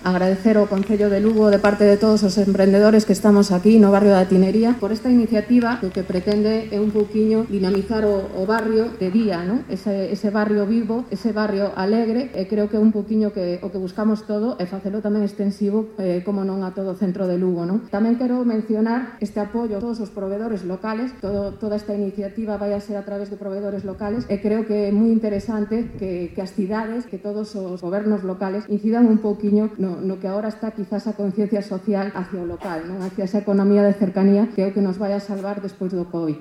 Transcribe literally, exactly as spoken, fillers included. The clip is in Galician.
agradecer ao Concello de Lugo de parte de todos os emprendedores que estamos aquí no barrio da Tinería por esta iniciativa que o que pretende é un pouquiño dinamizar o, o barrio de día, ¿no? ese, ese barrio vivo, ese barrio alegre, e creo que é un pouquiño que o que buscamos todo e facelo tamén extensivo, eh, como non a todo o centro de Lugo, ¿no? Tamén quero mencionar este apoio a todos os proveedores locales, todo, toda esta iniciativa vai a ser a través de proveedores locales, e creo que é moi interesante que, que as cidades, que todos os gobernos locales incidan un pouquiño no, no que agora está quizás a conciencia social hacia o local, non? Hacia esa economía de cercanía que é o que nos vai a salvar despois do COVID.